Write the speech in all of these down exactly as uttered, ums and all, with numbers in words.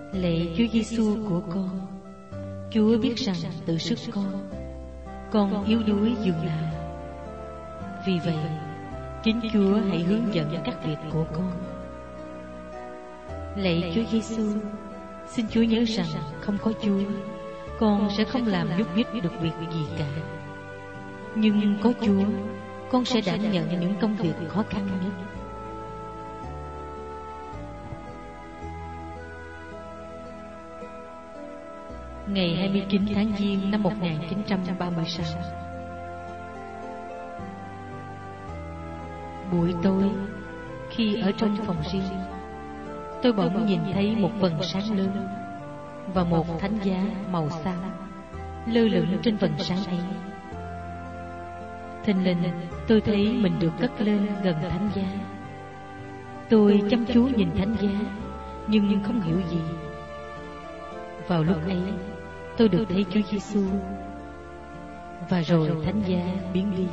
Lạy Chúa Giêsu của con, Chúa biết rằng tự sức con, con yếu đuối dường nào. Vì vậy, chính Chúa hãy hướng dẫn các việc của con. Lạy Chúa Giêsu, xin Chúa nhớ rằng không có Chúa, con sẽ không làm nhúc nhích được việc gì cả. Nhưng có Chúa, con sẽ đảm nhận những công việc khó khăn nhất. Ngày hai mươi chín tháng Giêng năm một nghìn chín trăm ba mươi sáu, buổi tối, khi ở trong phòng riêng, tôi bỗng nhìn thấy một vầng sáng lớn và một thánh giá màu xám lơ lửng trên vầng sáng ấy. Thình lình, tôi thấy mình được cất lên gần thánh giá. Tôi chăm chú nhìn thánh giá, nhưng không hiểu gì. Vào lúc ấy, tôi được thấy Chúa Giêsu, và rồi thánh giá biến đi.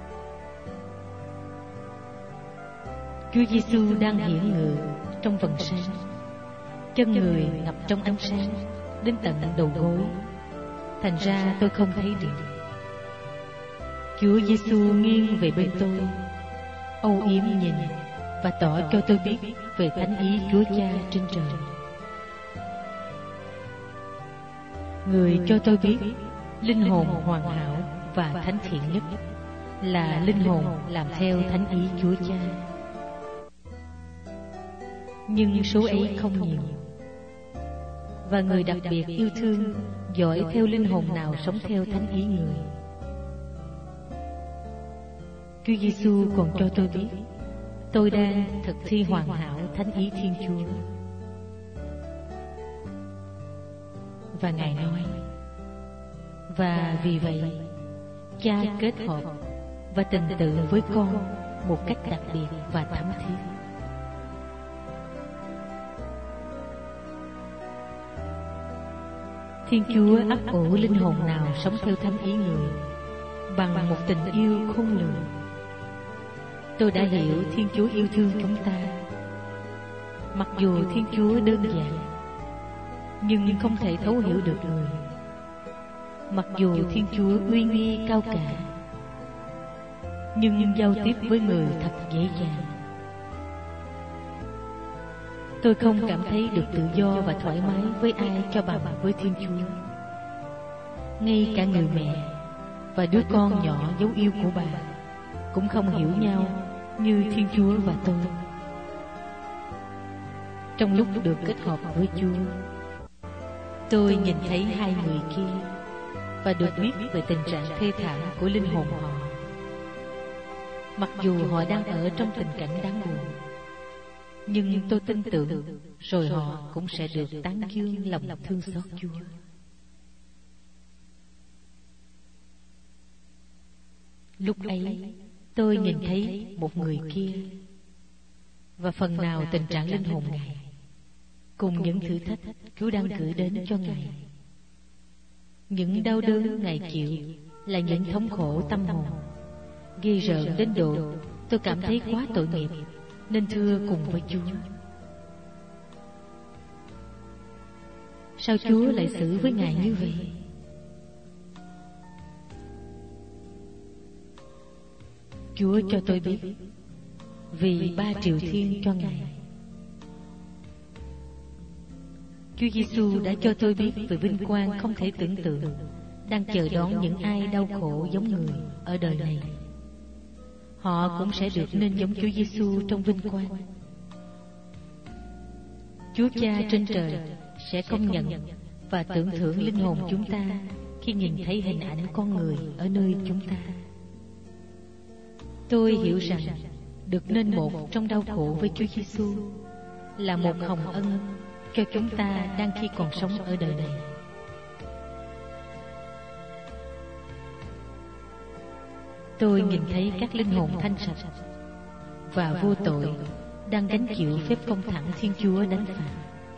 Chúa Giêsu đang hiển ngự trong vầng sáng, chân người ngập trong ánh sáng đến tận đầu gối. Thành ra tôi không thấy được. Chúa Giêsu nghiêng về bên tôi, âu yếm nhìn và tỏ cho tôi biết về thánh ý Chúa Cha trên trời. Người cho tôi biết linh hồn hoàn hảo và thánh thiện nhất là linh hồn làm theo thánh ý Chúa Cha. Nhưng số ấy không nhiều, và người đặc biệt yêu thương dõi theo linh hồn nào sống theo thánh ý người. Chúa Giêsu còn cho tôi biết tôi đang thực thi hoàn hảo thánh ý Thiên Chúa. Và Ngài nói, và vì vậy Cha kết hợp và tình tự với con một cách đặc biệt và thấm thiết. Thiên Chúa ấp ủ linh hồn nào sống theo thánh ý người bằng một tình yêu khôn lường. Tôi đã hiểu Thiên Chúa yêu thương chúng ta. Mặc dù Thiên Chúa đơn giản, nhưng không thể thấu hiểu được người. Mặc dù Thiên Chúa uy nghi cao cả, nhưng giao tiếp với người thật dễ dàng. Tôi không cảm thấy được tự do và thoải mái với ai cho bằng với Thiên Chúa. Ngay cả người mẹ và đứa con nhỏ dấu yêu của bà cũng không hiểu nhau như Thiên Chúa và tôi. Trong lúc được kết hợp với Chúa, tôi nhìn thấy hai người kia và được biết về tình trạng thê thảm của linh hồn họ. Mặc dù họ đang ở trong tình cảnh đáng buồn, nhưng tôi tin tưởng rồi họ cũng sẽ được tán dương lòng thương xót Chúa. Lúc ấy, tôi nhìn thấy một người kia, và phần nào tình trạng linh hồn Ngài, cùng những thử thách Chúa đang gửi đến cho Ngài. Những đau đớn Ngài chịu là những thống khổ tâm hồn, ghê rợn đến độ tôi cảm thấy quá tội nghiệp, nên thưa cùng với Chúa. Sao Chúa lại xử với Ngài như vậy? Chúa cho tôi biết vì ba triệu thiên cho Ngài. Chúa Giêsu đã cho tôi biết về vinh quang không thể tưởng tượng đang chờ đón những ai đau khổ giống người ở đời này. Họ cũng sẽ được nên giống Chúa Giêsu trong vinh quang. Chúa Cha trên trời sẽ công nhận và tưởng thưởng linh hồn chúng ta khi nhìn thấy hình ảnh con người ở nơi chúng ta. Tôi hiểu rằng được nên một trong đau khổ với Chúa Giêsu là một hồng ân cho chúng ta đang khi còn sống ở đời này. Tôi nhìn thấy các linh hồn thanh sạch và vô tội đang gánh chịu phép công thẳng Thiên Chúa đánh phạt.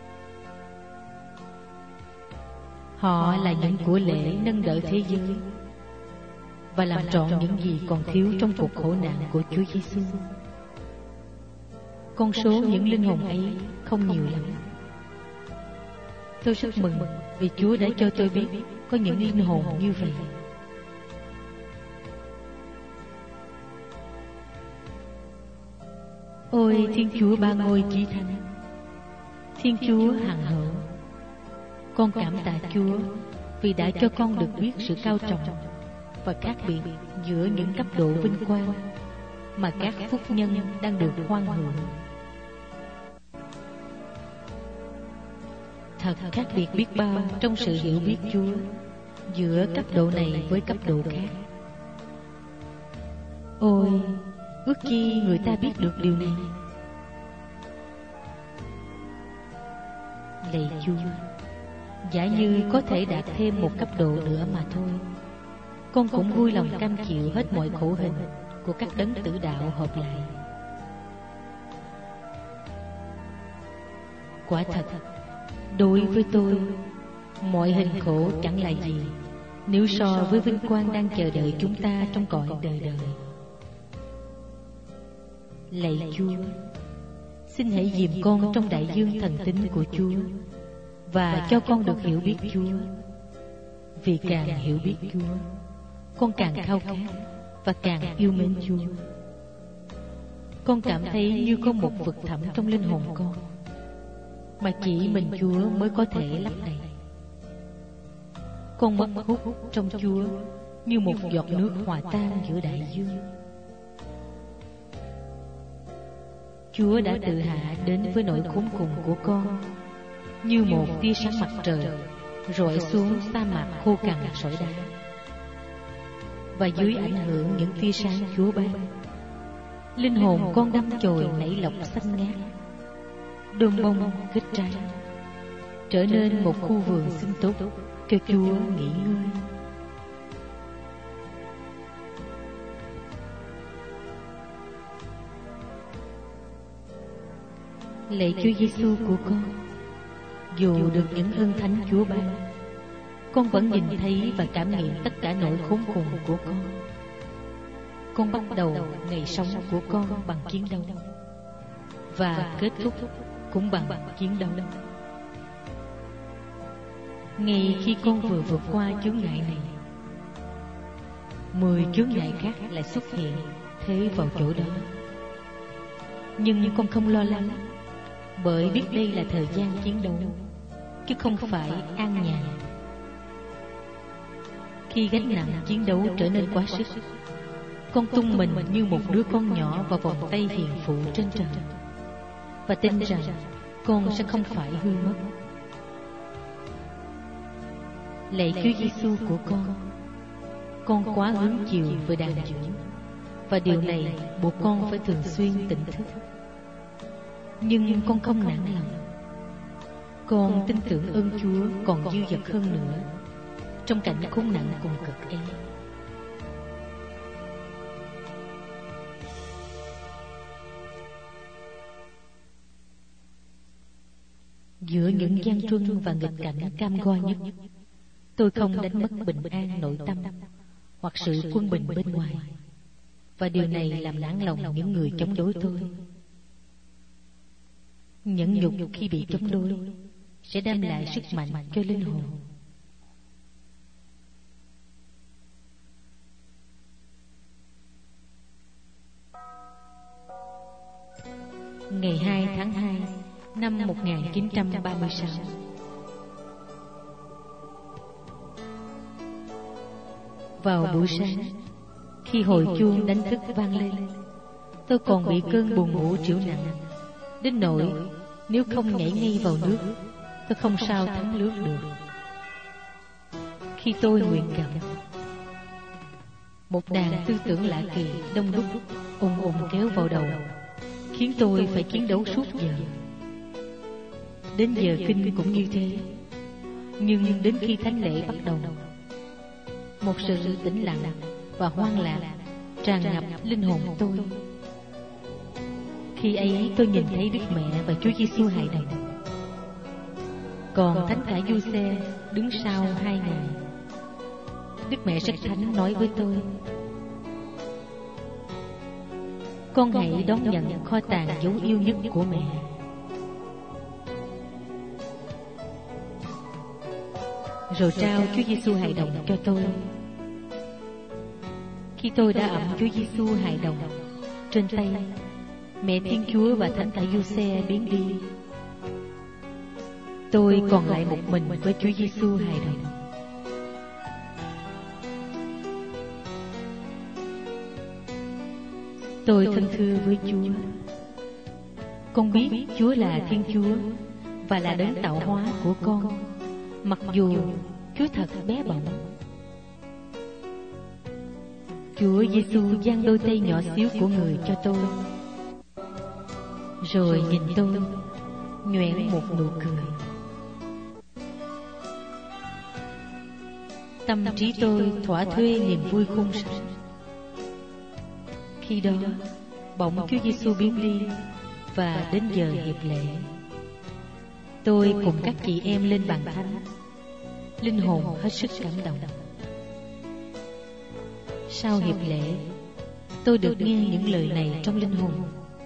Họ là những của lễ nâng đỡ thế giới và làm trọn những gì còn thiếu trong cuộc khổ nạn của Chúa Giêsu. Con số những linh hồn ấy không nhiều lắm, Tôi rất mừng vì Chúa đã cho tôi biết có những linh hồn như vậy. Ôi Thiên Chúa ba ngôi chí thánh, Thiên Chúa hằng hậu, con cảm tạ Chúa vì đã cho con được biết sự cao trọng và khác biệt giữa những cấp độ vinh quang mà các phúc nhân đang được hoan hưởng. Thật khác biệt biết bao trong sự hiểu biết Chúa giữa cấp độ này với cấp độ khác. Ôi, ước chi người ta biết được điều này. Lạy Chúa, giả như có thể đạt thêm một cấp độ nữa mà thôi, con cũng vui lòng cam chịu hết mọi khổ hình của các đấng tử đạo hợp lại. Quả thật, đối với tôi, mọi hình khổ chẳng là gì nếu so với vinh quang đang chờ đợi chúng ta trong cõi đời đời. Lạy Chúa, xin hãy dìm con trong đại dương thần tính của Chúa và cho con được hiểu biết Chúa. Vì càng hiểu biết Chúa, con càng khao khát và càng yêu mến Chúa. Con cảm thấy như có một vực thẳm trong linh hồn con mà chỉ mình Chúa mới có thể lấp đầy. Con mất hút trong Chúa như một giọt nước hòa tan giữa đại dương. Chúa đã tự hạ đến với nỗi khốn cùng của con như một tia sáng mặt trời rọi xuống sa mạc khô cằn sỏi đá. Và dưới ảnh hưởng những tia sáng Chúa ban, linh hồn con đâm chồi nảy lộc xanh ngát, đơm bông kết trái, trở nên một khu vườn xinh tốt cho Chúa nghỉ ngơi. Lạy Chúa Giêsu của con, dù được những ơn thánh Chúa ban, con vẫn nhìn thấy và cảm nghiệm tất cả nỗi khốn cùng của con. Con bắt đầu ngày sống của con bằng chiến đấu và kết thúc cũng bằng chiến đấu. Ngay khi con vừa vượt qua chướng ngại này, mười chướng ngại khác lại xuất hiện thế vào chỗ đó. Nhưng con không lo lắng, bởi biết đây là thời gian chiến đấu, chứ không phải an nhàn. Khi gánh nặng chiến đấu trở nên quá sức, con tung mình như một đứa con nhỏ vào vòng tay hiền phụ trên trời, và tin rằng con sẽ không phải hư mất. Lạy Chúa Giêsu của con, con quá hứng chiều về đàn dưỡng, và điều này buộc con phải thường xuyên tỉnh thức. Nhưng con không nản lòng. Con tin tưởng ơn Chúa còn dư dật hơn nữa trong cảnh khốn nạn cùng cực ấy. Giữa những gian truân và nghịch cảnh cam go nhất, tôi không đánh mất bình an nội tâm hoặc sự quân bình bên ngoài, và điều này làm nản lòng những người chống đối tôi. Nhẫn nhục khi bị chống đối sẽ đem lại sức mạnh cho linh hồn. Ngày hai tháng hai năm một nghìn chín trăm ba mươi sáu, vào buổi sáng, khi hồi chuông đánh thức vang lên, tôi còn bị cơn buồn ngủ trĩu nặng đến nỗi nếu không nhảy ngay vào nước, tôi không sao thắng lướt được. Khi tôi nguyện cảm, một đàn tư tưởng lạ kỳ đông đúc ùng ùng kéo vào đầu, khiến tôi phải chiến đấu suốt giờ. Đến giờ kinh cũng như thế. Nhưng đến khi thánh lễ bắt đầu, một sự tĩnh lặng và hoang lạc tràn ngập linh hồn tôi. Khi ấy tôi nhìn thấy Đức Mẹ và Chúa Giêsu hài đồng, còn Thánh cả Giuse đứng sau hai ngài. Đức Mẹ rất thánh nói với tôi: con hãy đón nhận kho tàng dấu yêu nhất của mẹ. rồi trao Chúa Giêsu hài đồng cho tôi. Khi tôi đã ẵm Chúa Giêsu hài đồng trên tay, Mẹ Thiên Chúa và Thánh Tả Giuse biến đi. Tôi còn lại một mình với Chúa Giêsu hài đồng. Tôi thân thưa với Chúa. Con biết Chúa là Thiên Chúa và là đấng tạo hóa của con, mặc dù Chúa thật bé bỏng. Chúa Giêsu giang đôi tay nhỏ xíu của người cho tôi, rồi nhìn tôi, nhoẻn một nụ cười. Tâm trí tôi thỏa thuê niềm vui khôn sánh. Khi đó, bỗng Chúa Giêsu biến đi và đến giờ hiệp lễ. Tôi cùng các chị em lên bàn thánh, linh hồn hết sức cảm động. Sau hiệp lễ, tôi được nghe những lời này trong linh hồn: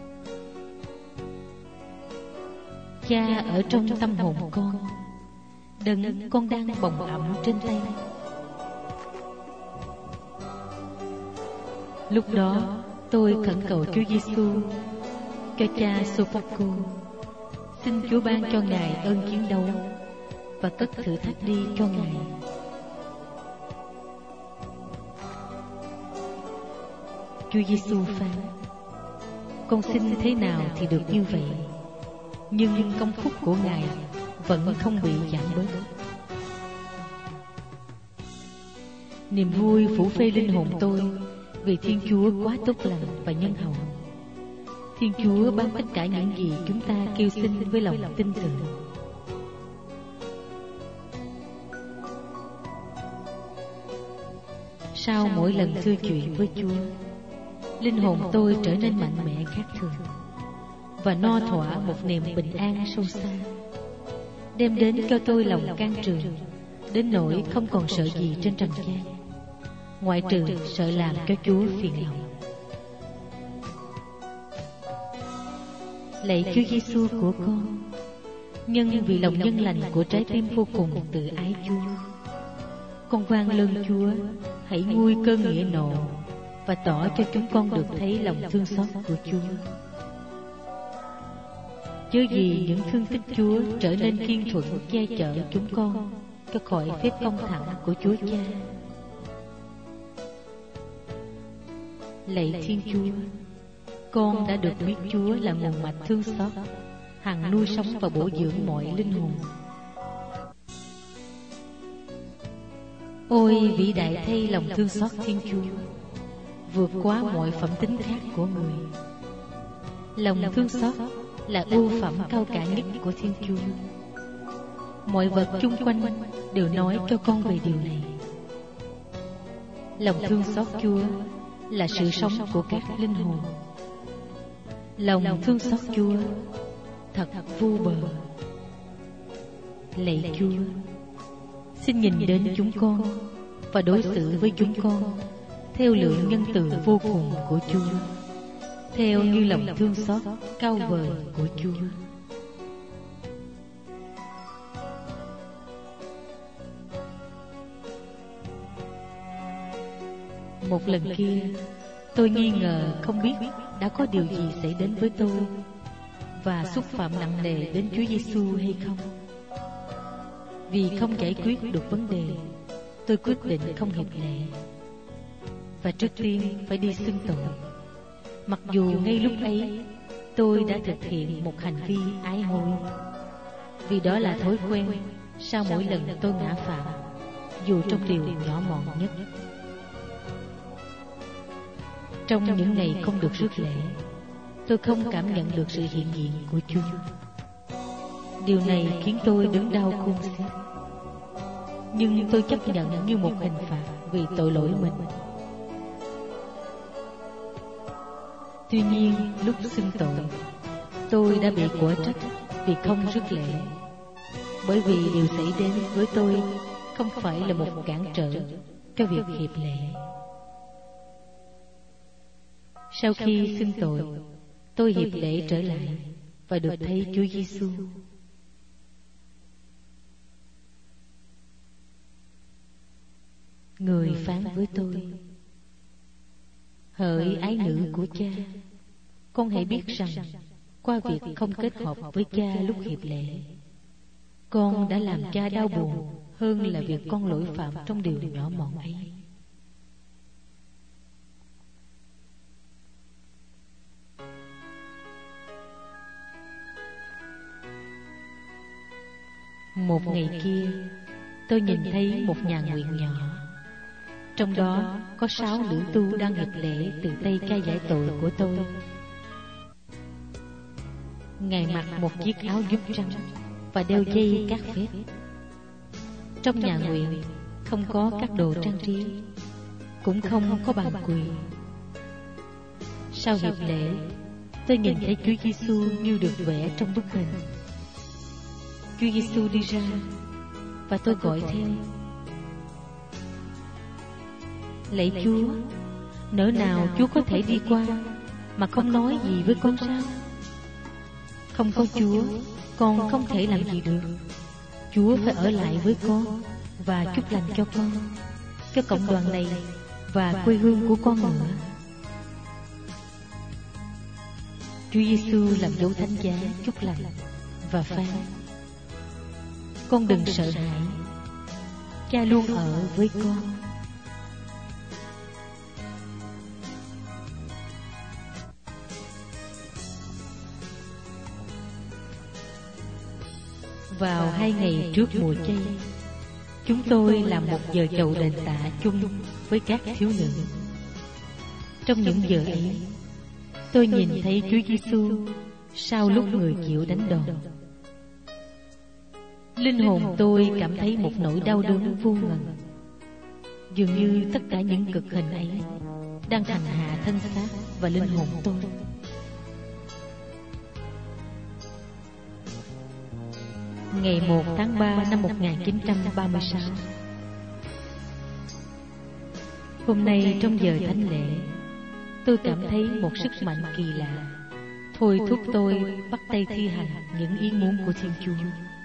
Cha ở trong tâm hồn con, đấng con đang bồng ẵm trên tay. Lúc đó, tôi khẩn cầu Chúa Giêsu cho cha Sophocles, xin Chúa ban cho Ngài ơn chiến đấu và cất thử thách đi cho Ngài. Chúa Giêsu phán: Con xin thế nào thì được như vậy, nhưng công phúc của Ngài vẫn không bị giảm bớt. Niềm vui phủ phê linh hồn tôi vì Thiên Chúa quá tốt lành và nhân hậu. Thiên Chúa ban tất cả những gì chúng ta kêu xin với lòng tin tưởng. Sau mỗi lần thưa chuyện với Chúa, linh hồn tôi trở nên mạnh mẽ khác thường và no thỏa một niềm bình an sâu xa, đem đến cho tôi lòng can trường đến nỗi không còn sợ gì trên trần gian, ngoại trừ sợ làm cho Chúa phiền lòng. Lạy Chúa Giêsu của con, nhân vì lòng nhân lành của trái tim vô cùng tự ái Chúa, con van lơn Chúa hãy nguôi cơn nghĩa nộ và tỏ cho chúng con được thấy lòng thương xót của Chúa. Chớ gì những thương tích Chúa trở nên kiên thuận che chở chúng con cho khỏi phép công thẳng của Chúa Cha. Lạy Thiên Chúa, con đã được biết Chúa là nguồn mạch thương xót, hằng nuôi sống và bổ dưỡng mọi linh hồn. Ôi vĩ đại thay lòng thương xót Thiên Chúa, vượt quá mọi phẩm tính khác của người. Lòng thương xót là ưu phẩm cao cả nhất của Thiên Chúa. Mọi vật chung quanh đều nói cho con về điều này. Lòng thương xót Chúa là sự sống của các linh hồn. Lòng thương xót Chúa thật vô bờ. Lạy Chúa, xin nhìn đến chúng con và đối xử với chúng con theo lượng nhân từ vô cùng của Chúa, theo như lòng thương xót cao vời của Chúa. Một lần kia, tôi nghi ngờ không biết đã có điều gì xảy đến với tôi và xúc phạm nặng nề đến Chúa Giêsu hay không. Vì không giải quyết được vấn đề, tôi quyết định không hiệp lễ và trước tiên phải đi xưng tội, mặc dù ngay lúc ấy tôi đã thực hiện một hành vi ái hối, vì đó là thói quen sau mỗi lần tôi ngã phạm, dù trong điều nhỏ mọn nhất. Trong những ngày không được rước lễ, tôi không cảm nhận được sự hiện diện của Chúa. Điều này khiến tôi đớn đau khôn xiết, nhưng tôi chấp nhận như một hình phạt vì tội lỗi mình. Tuy nhiên, lúc xưng tội, tôi đã bị quở trách vì không rước lễ, bởi vì điều xảy đến với tôi không phải là một cản trở cho việc hiệp lễ. Sau khi xưng tội, tôi hiệp lễ trở lại và được thấy Chúa Giêsu. Người phán với tôi: hỡi ái nữ của cha, con hãy biết rằng qua việc không kết hợp với cha lúc hiệp lễ, con đã làm cha đau buồn hơn là việc con lỗi phạm trong điều nhỏ mọn ấy. Một ngày kia, tôi nhìn thấy một nhà nguyện nhỏ. Trong đó có sáu nữ tu đang hiệp lễ từ tay ca giải tội của tôi. Ngài mặc một chiếc áo giúp trắng và đeo dây các phép. Trong nhà nguyện không có các đồ trang trí, cũng không có bàn quỳ. Sau hiệp lễ, tôi nhìn thấy Chúa Giêsu như được vẽ trong bức hình. Chúa Giêsu đi ra và tôi gọi theo: lạy Chúa, nỡ nào Chúa có thể đi qua mà không nói gì với con sao? Không có Chúa, con không thể làm gì được. Chúa phải ở lại với con và chúc lành cho con, cho cộng đoàn này và quê hương của con nữa. Chúa Giêsu làm dấu thánh giá chúc lành và phán: con đừng sợ hãi, cha luôn ở với con. Vào hai ngày trước mùa chay, chúng tôi làm một giờ chầu đền tạ chung với các thiếu nữ. Trong những giờ ấy, tôi nhìn thấy Chúa Giêsu sau lúc người chịu đánh đòn. Linh hồn tôi cảm thấy một nỗi đau đớn vô ngần. Dường như tất cả những cực hình ấy đang hành hạ thân xác và linh hồn tôi. Ngày một tháng ba năm một nghìn chín trăm ba mươi sáu, hôm nay trong giờ thánh lễ, tôi cảm thấy một sức mạnh kỳ lạ thôi thúc tôi bắt tay thi hành những ý muốn của Thiên Chúa.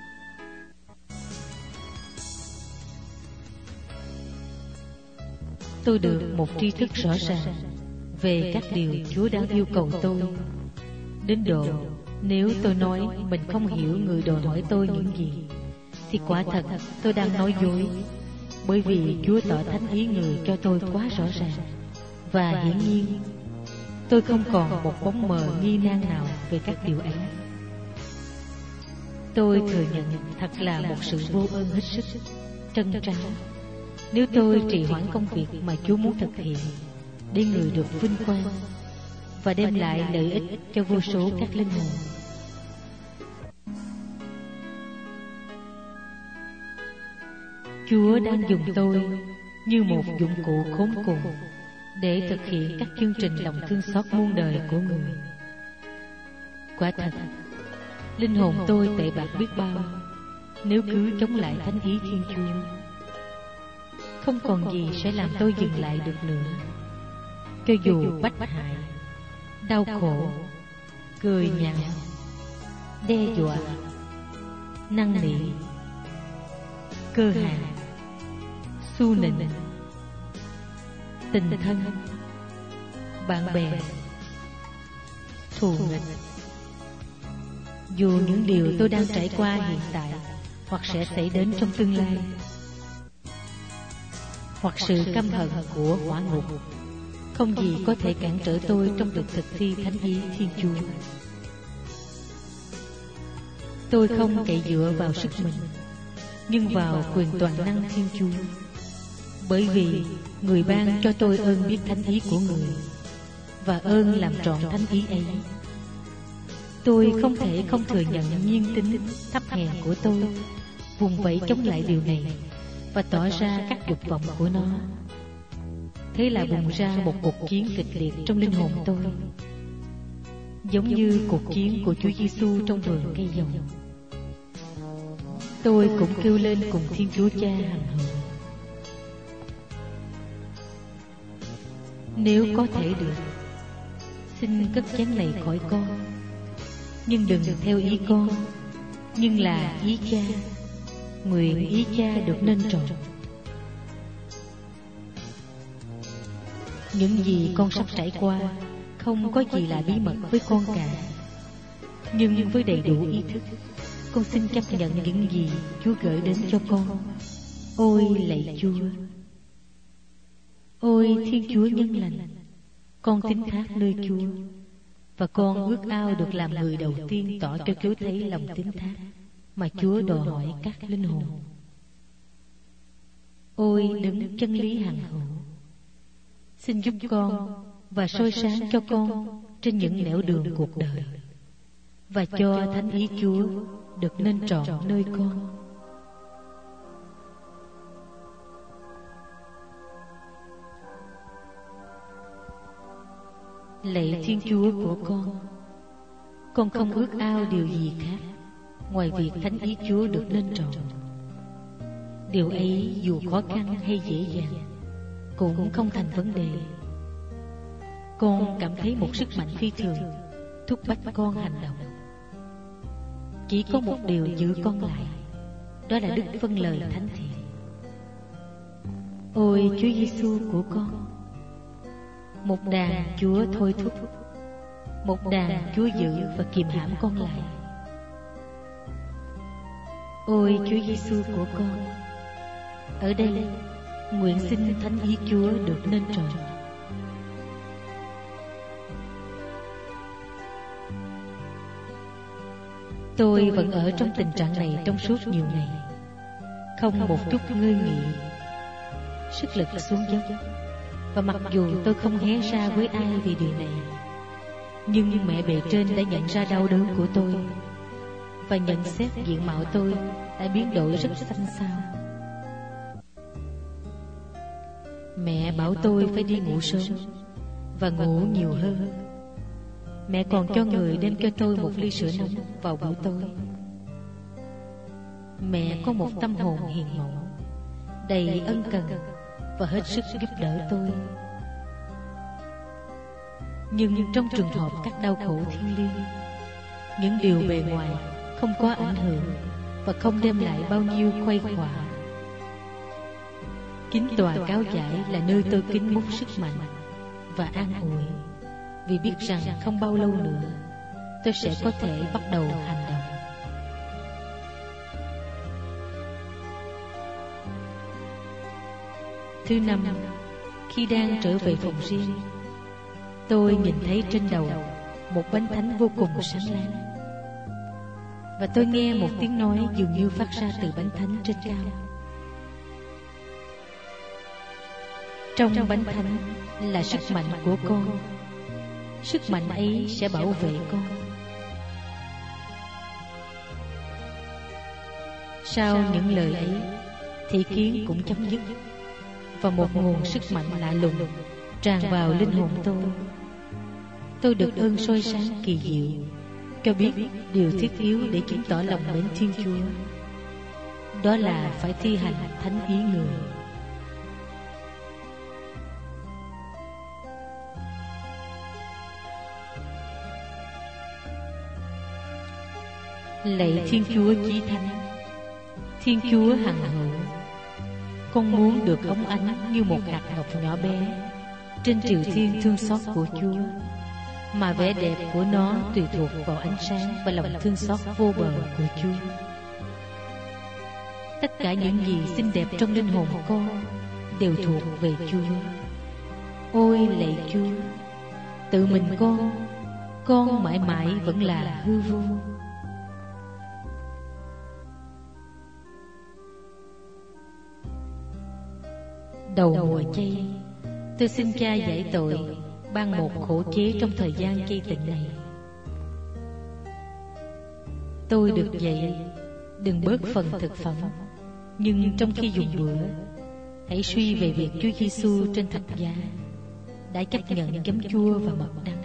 Tôi được một tri thức rõ ràng về các điều Chúa đang yêu cầu tôi, đến độ nếu tôi nói mình không hiểu người đòi hỏi tôi những gì, thì quả thật tôi đang nói dối, bởi vì Chúa tỏ thánh ý người cho tôi quá rõ ràng. Và hiển nhiên, tôi không còn một bóng mờ nghi nan nào về các điều ấy. Tôi thừa nhận thật là một sự vô ơn hết sức, trân tráo, nếu tôi trì hoãn công việc mà Chúa muốn thực hiện, để người được vinh quang và đem lại lợi ích cho vô số các linh hồn. Chúa đang dùng tôi như một dụng cụ khốn cùng để thực hiện các chương trình lòng thương xót muôn đời của người. Quả thật, linh hồn tôi tệ bạc biết bao nếu cứ chống lại thánh ý Thiên Chúa. Không còn gì sẽ làm tôi dừng lại được nữa. Cho dù bách hại, đau khổ, cười nhạo, đe dọa, năn nỉ, cơ hàng, xu nịnh, tình thân, bạn bè, thù nghịch. Dù những điều tôi đang trải qua hiện tại hoặc sẽ xảy đến trong tương lai, hoặc sự căm hận của hỏa ngục, không gì có thể cản trở tôi trong việc thực thi thánh ý Thiên Chúa. Tôi không cậy dựa vào sức mình, nhưng vào quyền toàn năng Thiên Chúa, bởi vì người ban cho tôi ơn biết thánh ý của người và ơn làm trọn thánh ý ấy. Tôi không thể không thừa nhận nhiên tính thấp hèn của tôi, vùng vẫy chống lại điều này và tỏ ra các dục vọng của nó. Thế là bùng ra một cuộc chiến kịch liệt trong linh hồn tôi, giống như cuộc chiến của Chúa Giêsu trong vườn cây dầu. Tôi cũng kêu lên cùng Thiên Chúa Cha hằng hữu: nếu có thể được, xin cất chén này khỏi con, nhưng đừng theo ý con, nhưng là ý Cha. Nguyện ý Cha được nên trọn. Những gì con sắp trải qua không có gì là bí mật với con cả. Nhưng với đầy đủ ý thức, con xin chấp nhận những gì Chúa gửi đến cho con. Ôi lạy Chúa! Ôi Thiên Chúa nhân lành, con tín thác nơi Chúa, và con ước ao được làm người đầu tiên tỏ cho Chúa thấy lòng tín thác mà Chúa đòi hỏi các linh hồn. Ôi đấng chân lý hằng hữu, xin giúp con và soi sáng cho con trên những nẻo đường cuộc đời, và cho thánh ý Chúa được nên trọn nơi con. Lạy Thiên Chúa của con, con không ước ao điều gì khác ngoài việc thánh ý Chúa được nên trọn. Điều ấy dù khó khăn hay dễ dàng cũng không thành vấn đề. Con cảm thấy một sức mạnh phi thường thúc bách con hành động. Chỉ có một điều giữ con lại, đó là đức vâng lời thánh thiện. Ôi Chúa Giêsu của con, một đàn Chúa thôi thúc, một đàn Chúa giữ và kìm hãm con lại. Ôi Chúa Giêsu của con, ở đây nguyện xin thánh ý Chúa được nên trọn. Tôi vẫn ở trong tình trạng này trong suốt nhiều ngày, không một chút ngơi nghỉ, sức lực xuống dốc. Và mặc dù tôi không hé ra với ai vì điều này, nhưng mẹ bề trên đã nhận ra đau đớn của tôi và nhận xét diện mạo tôi đã biến đổi rất xanh xao. Mẹ bảo tôi phải đi ngủ sớm và ngủ nhiều hơn. Mẹ còn cho người đem cho tôi một ly sữa nóng vào buổi tối. Mẹ có một tâm hồn hiền mẫu, đầy ân cần và hết sức giúp đỡ tôi. Nhưng trong trường hợp các đau khổ thiêng liêng, những điều bề ngoài không có ảnh hưởng và không đem lại bao nhiêu khuây khỏa. Kính tòa cáo giải là nơi tôi kính múc sức mạnh và an ủi, vì biết rằng không bao lâu nữa tôi sẽ có thể bắt đầu hành động. Thứ năm, khi đang trở về phòng riêng, tôi nhìn thấy trên đầu một bánh thánh vô cùng sáng láng, và tôi nghe một tiếng nói dường như phát ra từ bánh thánh trên cao. Trong bánh thánh là sức mạnh của con. Sức mạnh ấy sẽ bảo vệ con. Sau những lời ấy, thị kiến cũng chấm dứt, và một nguồn sức mạnh lạ lùng tràn vào linh hồn tôi. Tôi được ơn soi sáng kỳ diệu, cho biết điều thiết yếu để chứng tỏ lòng mến Thiên Chúa, đó là phải thi hành thánh ý người. Lạy Thiên Chúa chí thánh, Thiên Chúa hằng hữu, con muốn được óng ánh như một hạt ngọc nhỏ bé trên triều thiên thương xót của Chúa, mà vẻ đẹp của nó tùy thuộc vào ánh sáng và lòng thương xót vô bờ của Chúa. Tất cả những gì xinh đẹp trong linh hồn con đều thuộc về Chúa. Ôi lạy Chúa, tự mình con, con mãi mãi vẫn là hư vô. Đầu mùa chay, tôi xin Cha giải tội, ban một khổ chế trong thời gian chay tịnh này. Tôi được dạy đừng bớt phần thực phẩm, nhưng trong khi dùng bữa, hãy suy về việc Chúa Giêsu trên thập giá đã chấp nhận giấm chua và mật đắng.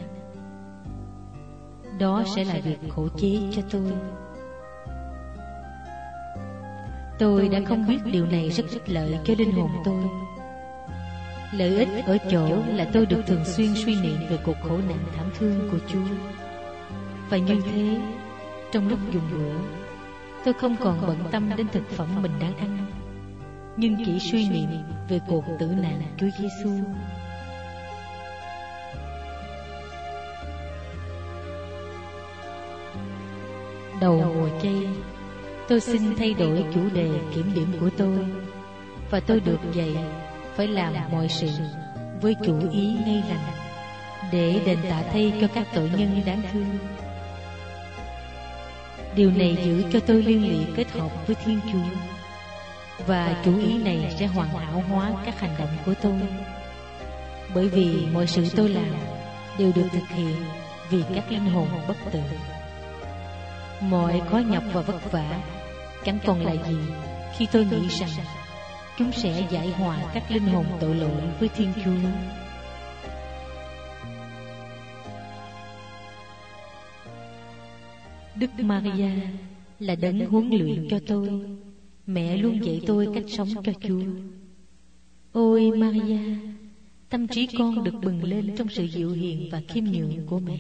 Đó sẽ là việc khổ chế cho tôi. Tôi đã không biết điều này rất ích lợi cho linh hồn tôi. Lợi ích ở chỗ là tôi được thường xuyên suy niệm về cuộc khổ nạn thảm thương của Chúa. Và như thế, trong lúc dùng bữa, tôi không còn bận tâm đến thực phẩm mình đang ăn, nhưng chỉ suy niệm về cuộc tử nạn Chúa Giêsu. đầu mùa chay, tôi xin thay đổi chủ đề kiểm điểm của tôi, và tôi được dạy phải làm mọi sự với chủ ý ngay lành, để đền tạ thay cho các tội nhân đáng thương. Điều này giữ cho tôi liên lụy kết hợp với Thiên Chúa, và chủ ý này sẽ hoàn hảo hóa các hành động của tôi, bởi vì mọi sự tôi làm đều được thực hiện vì các linh hồn bất tử. Mọi khó nhọc và vất vả chẳng còn là gì khi tôi nghĩ rằng chúng sẽ giải hòa các linh hồn tội lỗi với Thiên Chúa. Đức Maria là đấng huấn luyện cho tôi. Mẹ luôn dạy tôi cách sống cho Chúa. Ôi Maria, tâm trí con được bừng lên trong sự dịu hiền và khiêm nhường của mẹ.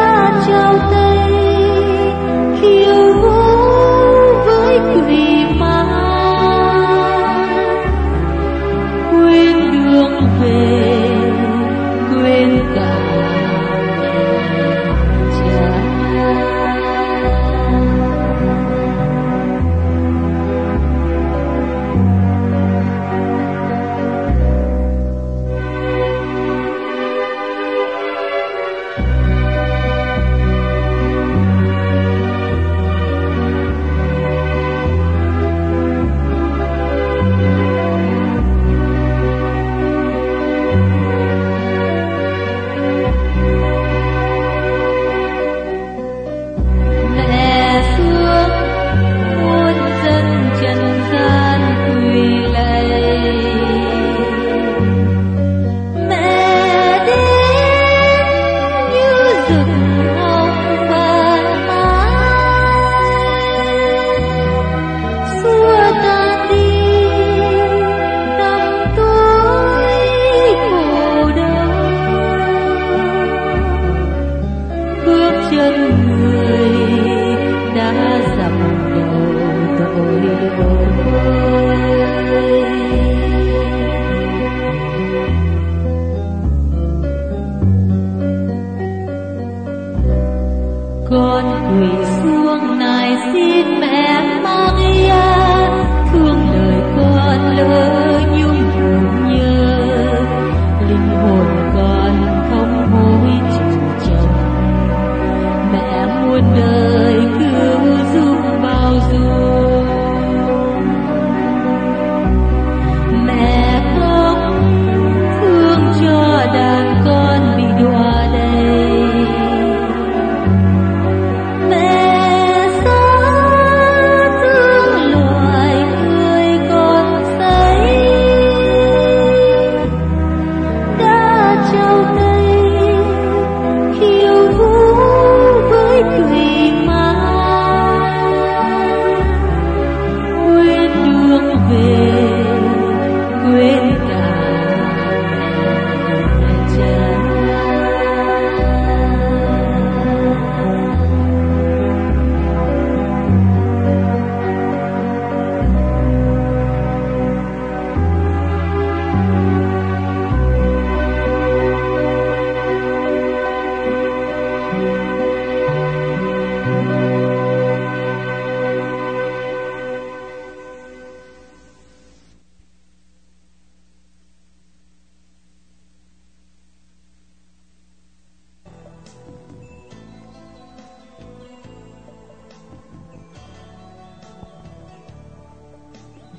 Quỳ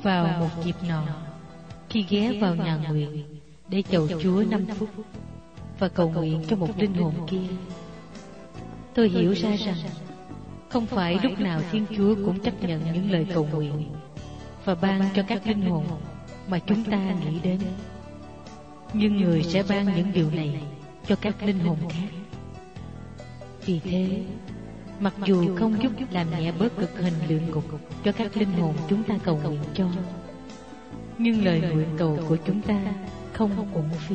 Vào một dịp nọ, khi ghé vào nhà nguyện để chầu Chúa năm phút và cầu nguyện cho một linh hồn kia, tôi hiểu ra rằng không phải lúc nào Thiên Chúa cũng chấp nhận những lời cầu nguyện và ban cho các linh hồn mà chúng ta nghĩ đến, nhưng Người sẽ ban những điều này cho các linh hồn khác. Vì thế, mặc dù không giúp làm nhẹ bớt cực hình lượng ngục cho các linh hồn chúng ta cầu nguyện cho, nhưng lời nguyện cầu của chúng ta không uổng phí.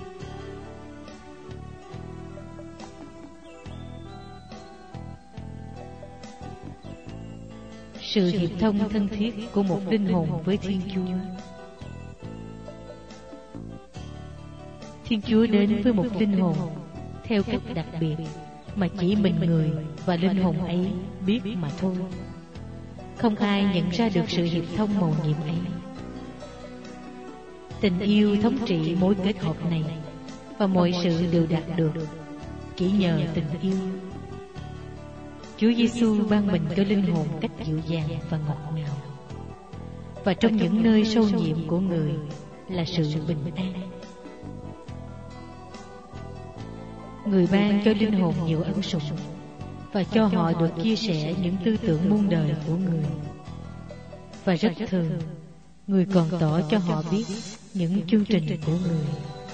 Sự hiệp thông thân thiết của một linh hồn với Thiên Chúa. Thiên Chúa đến với một linh hồn theo cách đặc biệt mà chỉ mình người và linh hồn ấy biết mà thôi. Không ai nhận ra được sự hiệp thông mầu nhiệm ấy. Tình yêu thống trị mối kết hợp này, và mọi sự đều đạt được chỉ nhờ tình yêu. Chúa Giêsu ban mình cho linh hồn cách dịu dàng và ngọt ngào, và trong những nơi sâu nhiệm của người là sự bình an. Người ban cho linh hồn nhiều ân sủng và cho họ được chia sẻ những tư tưởng muôn đời của người. Và rất thường, người còn tỏ cho họ biết những chương trình của người.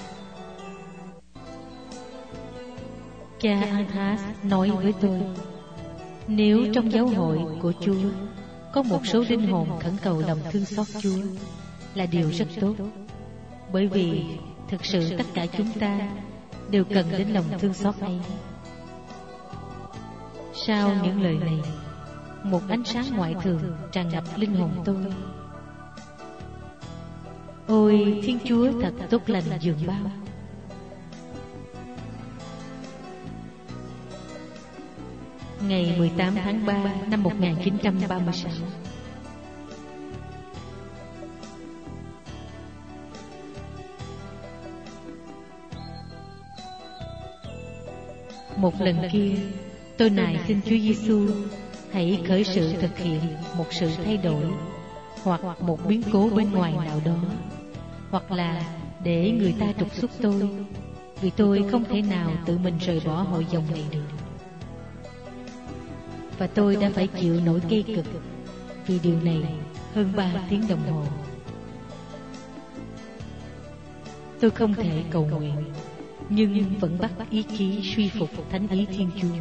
Cha Anthas nói với tôi, nếu trong giáo hội của Chúa có một số linh hồn khẩn cầu lòng thương xót Chúa là điều rất tốt, bởi vì thực sự tất cả chúng ta đều cần đến lòng thương xót ấy. Sau những lời này, một ánh sáng ngoại thường tràn ngập linh hồn tôi. Ôi, Thiên Chúa thật tốt lành dường bao. Ngày mười tám tháng ba năm một nghìn chín trăm ba mươi sáu, một lần kia, tôi nài xin Chúa Giêsu hãy khởi sự thực hiện một sự thay đổi hoặc một biến cố bên ngoài nào đó, hoặc là để người ta trục xuất tôi, vì tôi không thể nào tự mình rời bỏ hội dòng này được. Và tôi đã phải chịu nỗi cây cực vì điều này hơn ba tiếng đồng hồ. Tôi không thể cầu nguyện, nhưng vẫn bắt ý chí suy phục thánh ý Thiên Chúa.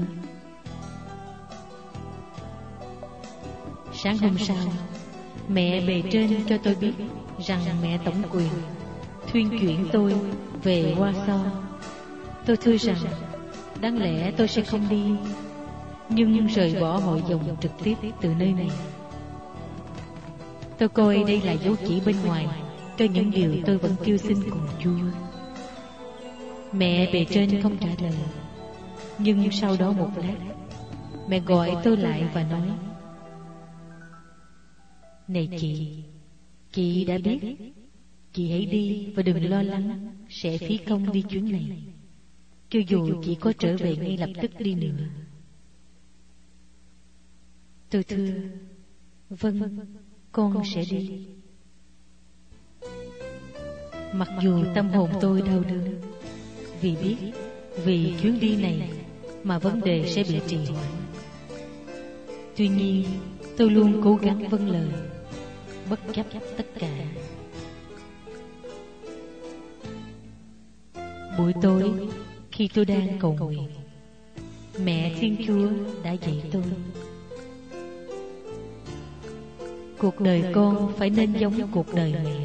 Sáng hôm sau, mẹ bề trên cho tôi biết rằng mẹ tổng quyền thuyên chuyển tôi về Warsaw. Tôi thưa rằng đáng lẽ tôi sẽ không đi, nhưng rời bỏ hội dòng trực tiếp từ nơi này. Tôi coi đây là dấu chỉ bên ngoài cho những điều tôi vẫn kêu xin cùng Chúa. Mẹ bề trên không trả lời, nhưng sau đó một lát, mẹ gọi tôi lại và nói, này chị, chị đã biết, chị hãy đi và đừng lo lắng sẽ phí công đi chuyến này, cho dù chị có trở về ngay lập tức đi nữa. Tôi thưa, vâng, con sẽ đi. Mặc dù tâm hồn tôi đau đớn, vì biết vì chuyến đi này mà vấn đề sẽ bị trì hoãn. Tuy nhiên, tôi luôn cố gắng vâng lời, bất chấp tất cả. Buổi tối, khi tôi đang cầu nguyện, mẹ Thiên Chúa đã dạy tôi, cuộc đời con phải nên giống cuộc đời mẹ,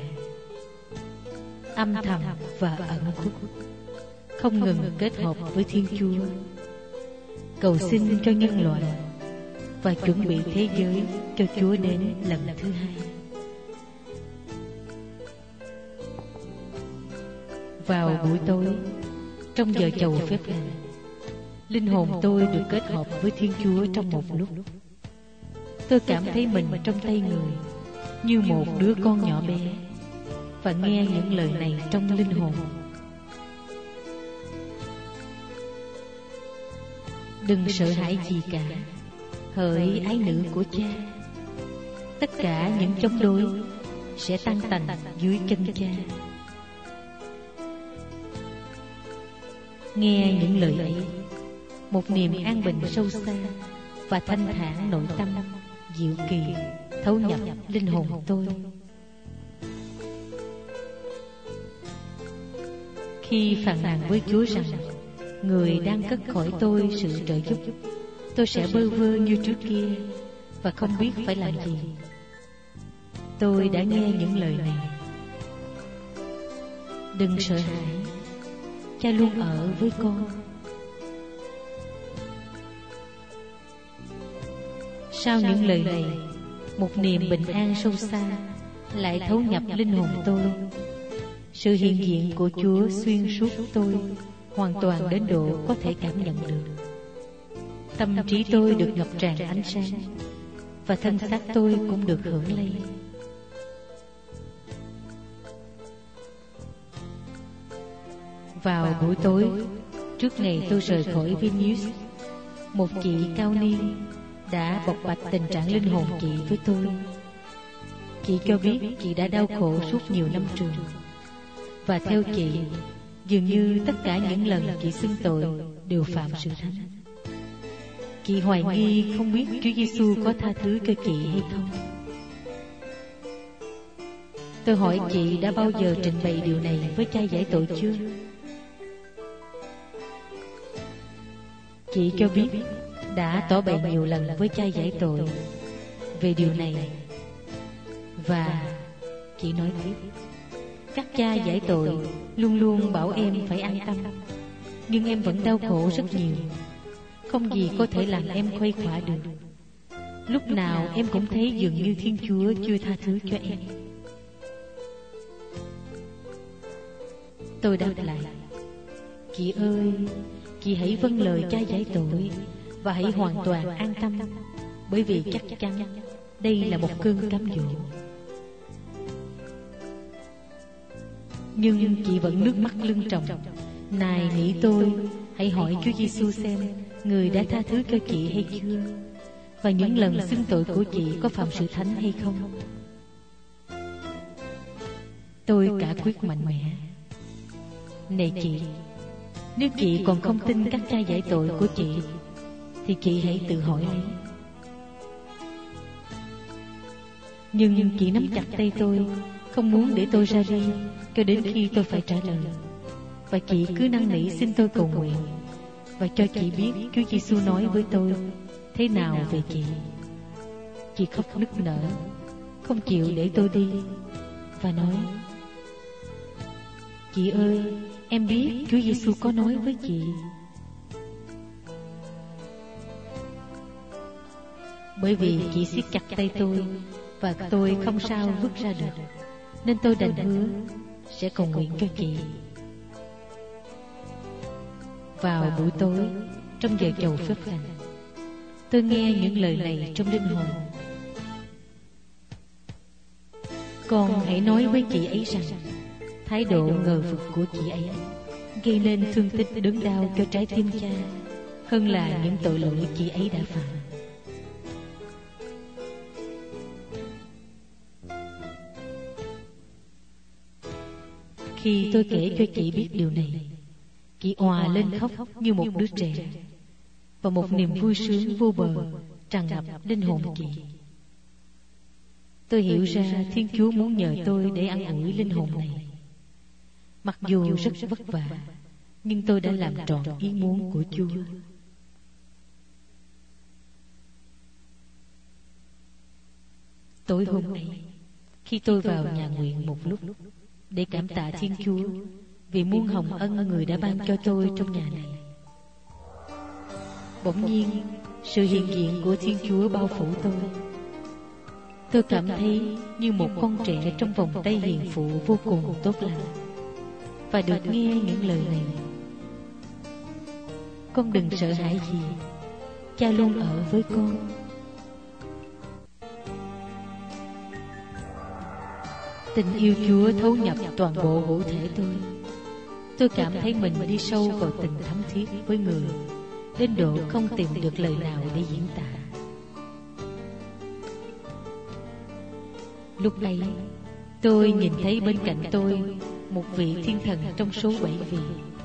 âm thầm và ẩn khuất, không ngừng kết hợp với Thiên Chúa, cầu xin cho nhân loại và chuẩn bị thế giới cho Chúa đến lần thứ hai. Vào buổi tối, trong giờ chầu phép lành, linh hồn tôi được kết hợp với Thiên Chúa trong một lúc. Tôi cảm thấy mình trong tay người như một đứa con nhỏ bé, và nghe những lời này trong linh hồn: đừng sợ hãi gì cả, hỡi ái nữ của cha. Tất cả những chống đối sẽ tăng tành dưới chân cha. Nghe những lời ấy, một niềm an bình sâu xa và thanh thản nội tâm diệu kỳ thấu nhập linh hồn tôi. Khi phàn nàn với Chúa rằng Người đang cất khỏi tôi sự trợ giúp, tôi sẽ bơ vơ như trước kia và không biết phải làm gì. Tôi đã nghe những lời này: đừng sợ hãi, cha luôn ở với con. Sau những lời này, một niềm bình an sâu xa lại thấu nhập linh hồn tôi. Sự hiện diện của Chúa xuyên suốt tôi, hoàn toàn đến độ có thể cảm nhận được. Tâm trí tôi được ngập tràn ánh sáng, và thân xác tôi cũng được hưởng lây. Vào buổi tối, trước ngày tôi rời khỏi Vilnius, một chị cao niên đã bộc bạch tình trạng linh hồn chị với tôi. Chị cho biết chị đã đau khổ suốt nhiều năm trường, và theo chị, dường như tất cả những lần chị xưng tội đều phạm sự thánh. Chị hoài nghi không biết Chúa Giêsu có tha thứ cho chị hay không. Tôi hỏi chị đã bao giờ trình bày điều này với cha giải tội chưa? Chị cho biết đã tỏ bày nhiều lần với cha giải tội về điều này. Và chị nói tiếp: các cha giải tội luôn luôn bảo em phải an tâm, nhưng em vẫn đau khổ rất nhiều. Không gì có thể làm em khuây khỏa được. Lúc nào em cũng thấy dường như Thiên Chúa chưa tha thứ cho em. Tôi đáp lại: chị ơi, chị hãy vâng lời cha giải tội và hãy hoàn toàn an tâm, bởi vì chắc chắn đây là một cơn cám dỗ. Nhưng chị vẫn nước mắt lưng tròng, nài nỉ tôi hãy hỏi Chúa Giêsu xem Người đã tha thứ cho chị hay chưa, và những lần xưng tội của chị có phạm sự thánh hay không. Tôi cả quyết mạnh mẽ: này chị, nếu chị còn không tin các cha giải tội của chị, thì chị hãy tự hỏi lấy. Nhưng chị nắm chặt tay tôi, không muốn để tôi ra đi cho đến khi tôi phải trả lời. Và chị cứ năn nỉ xin tôi cầu nguyện và cho chị biết Chúa Giêsu nói với tôi thế nào về chị. Chị khóc nức nở, không chịu để tôi đi, và nói: chị ơi, em biết Chúa Giêsu có nói với chị. Bởi vì chị siết chặt tay tôi và tôi không sao vứt ra được, nên tôi đành hứa sẽ cầu nguyện cho chị. Vào buổi tối, trong giờ chầu phép lành, tôi nghe những lời này trong linh hồn: con hãy nói với chị ấy rằng thái độ ngờ vực của chị ấy gây nên thương tích đớn đau cho trái tim cha hơn là những tội lỗi chị ấy đã phạm. Khi tôi kể cho chị biết điều này, chị òa lên khóc như một đứa trẻ, và một niềm vui sướng vô bờ tràn ngập linh hồn chị. Tôi hiểu ra Thiên Chúa muốn nhờ tôi để an ủi linh hồn này. Mặc dù rất vất vả, nhưng tôi đã làm trọn ý muốn của Chúa. Tối hôm ấy, khi tôi vào nhà nguyện một lúc để cảm tạ Thiên Chúa vì muôn hồng ân Người đã ban cho tôi trong nhà này, bỗng nhiên sự hiện diện của Thiên Chúa bao phủ tôi. Tôi cảm thấy như một con trẻ trong vòng tay hiền phụ vô cùng tốt lành, và được nghe những lời này: con đừng sợ hãi gì, cha luôn ở với con. Tình yêu Chúa thấu nhập toàn bộ hữu thể tôi. Tôi cảm thấy mình đi sâu vào tình thắm thiết với Người, đến độ không tìm được lời nào để diễn tả. Lúc ấy, Tôi nhìn thấy bên cạnh tôi một vị thiên thần trong số bảy vị,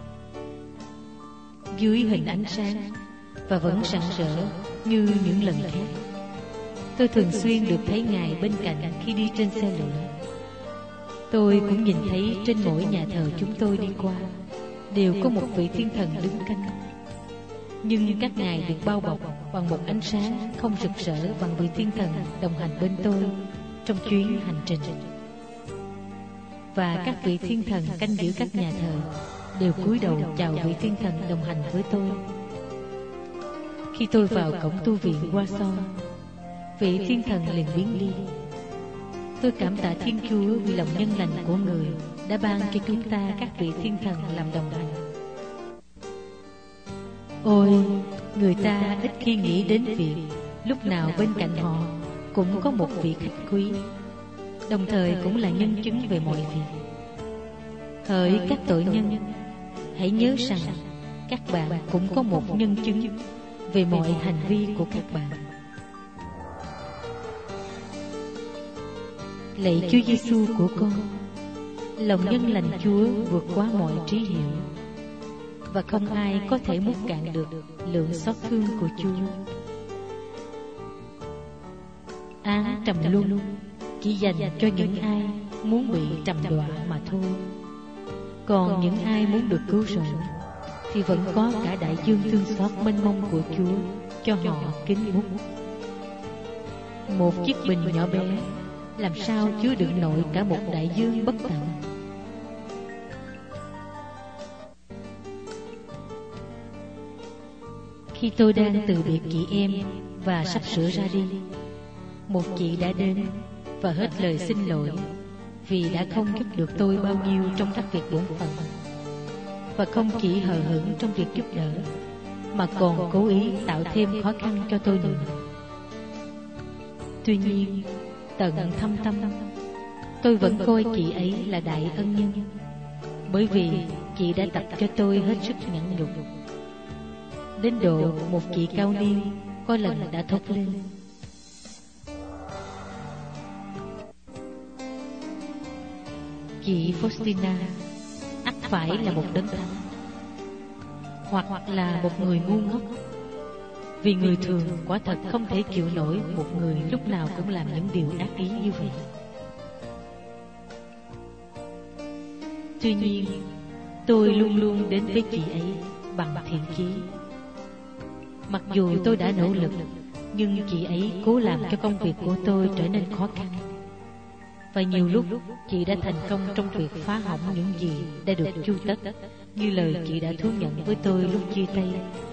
dưới hình ánh sáng và vẫn rạng rỡ như những lần khác. Tôi thường xuyên được thấy Ngài bên cạnh khi đi trên xe lửa. Tôi cũng nhìn thấy trên mỗi nhà thờ chúng tôi đi qua đều có một vị thiên thần đứng canh, nhưng các ngài được bao bọc bằng một ánh sáng không rực rỡ bằng vị thiên thần đồng hành bên tôi trong chuyến hành trình. Và các vị thiên thần canh giữ các nhà thờ đều cúi đầu chào vị thiên thần đồng hành với tôi. Khi tôi vào cổng tu viện Warsaw, vị thiên thần liền biến đi. Tôi cảm tạ Thiên Chúa vì lòng nhân lành của Người đã ban cho chúng ta các vị thiên thần làm đồng hành. Ôi, người ta ít khi nghĩ đến việc lúc nào bên cạnh họ cũng có một vị khách quý, đồng thời cũng là nhân chứng về mọi việc. Hỡi các tội nhân, hãy nhớ rằng các bạn cũng có một nhân chứng về mọi hành vi của các bạn. Lạy Chúa Giêsu của con, lòng nhân lành Chúa vượt quá mọi trí hiểu, và không ai có thể múc cạn được lượng xót thương của Chúa. Án trầm luân chỉ dành cho những ai muốn bị trầm đọa mà thôi. Còn những ai muốn được cứu rỗi thì vẫn có cả đại dương thương xót mênh mông của Chúa cho họ kính múc. Một chiếc bình nhỏ bé làm sao chứa đựng nổi cả một đại dương bất tận. Khi tôi đang từ biệt chị em và sắp sửa ra đi, một chị đã đến và hết lời xin lỗi vì đã không giúp được tôi bao nhiêu trong các việc bổn phận, và không chỉ hờ hững trong việc giúp đỡ mà còn cố ý tạo thêm khó khăn cho tôi nữa. Tuy nhiên, tận thâm tâm tôi vẫn coi chị ấy là đại ân nhân, bởi vì chị đã tập cho tôi hết sức nhẫn nhục, đến độ một chị cao niên có lần đã thốt lên: chị Faustina ắt phải là một đấng thánh, hoặc là một người ngu ngốc, vì người thường quả thật không thể chịu nổi một người lúc nào cũng làm những điều ác ý như vậy. Tuy nhiên, tôi luôn luôn đến với chị ấy bằng thiện chí. Mặc dù tôi đã nỗ lực, nhưng chị ấy cố làm cho công việc của tôi trở nên khó khăn. Và nhiều lúc chị đã thành công trong việc phá hỏng những gì đã được chu tất, như lời chị đã thú nhận với tôi lúc chia tay.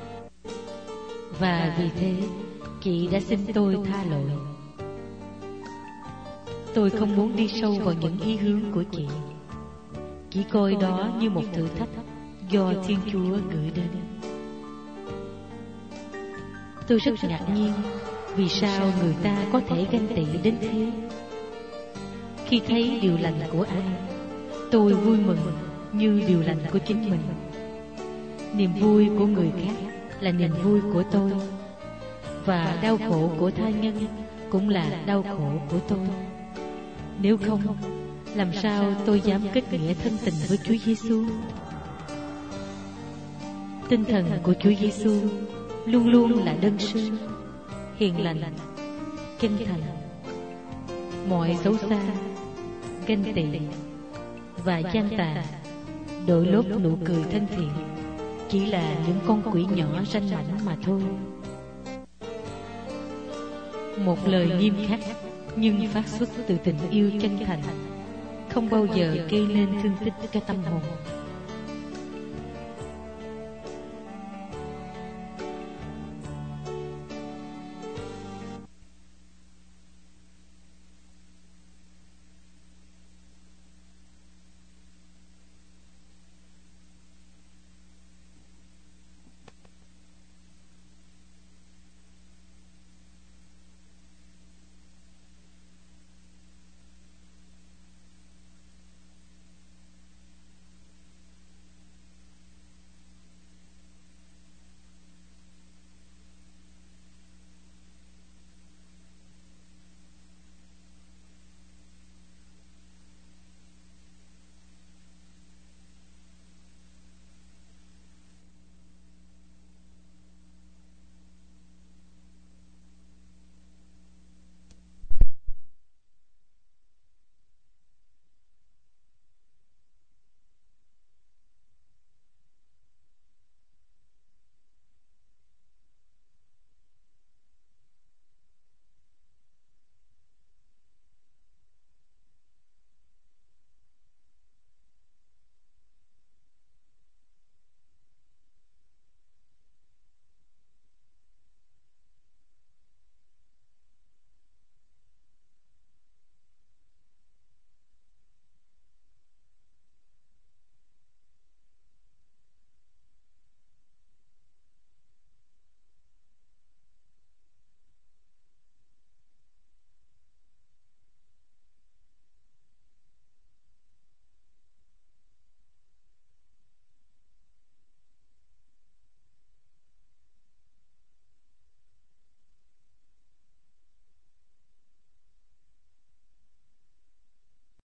Và vì thế, chị đã xin tôi tha lỗi. Tôi không muốn đi sâu vào những ý hướng của chị, chỉ coi đó như một thử thách do Thiên Chúa gửi đến. Tôi rất ngạc nhiên vì sao người ta có thể ganh tị đến thế. Khi thấy điều lành của ai, tôi vui mừng như điều lành của chính mình. Niềm vui của người khác là niềm vui của tôi, và đau khổ của tha nhân cũng là đau khổ của tôi. Nếu không, làm sao tôi dám kết nghĩa thân tình với Chúa Giêsu? Tinh thần của Chúa Giêsu luôn luôn là đơn sơ, hiền lành, chân thành. Mọi xấu xa, ganh tị và gian tà đội lốt nụ cười thân thiện chỉ là những con quỷ nhỏ ranh mãnh mà thôi. Một lời nghiêm khắc nhưng phát xuất từ tình yêu chân thành không bao giờ gây nên thương tích cho tâm hồn.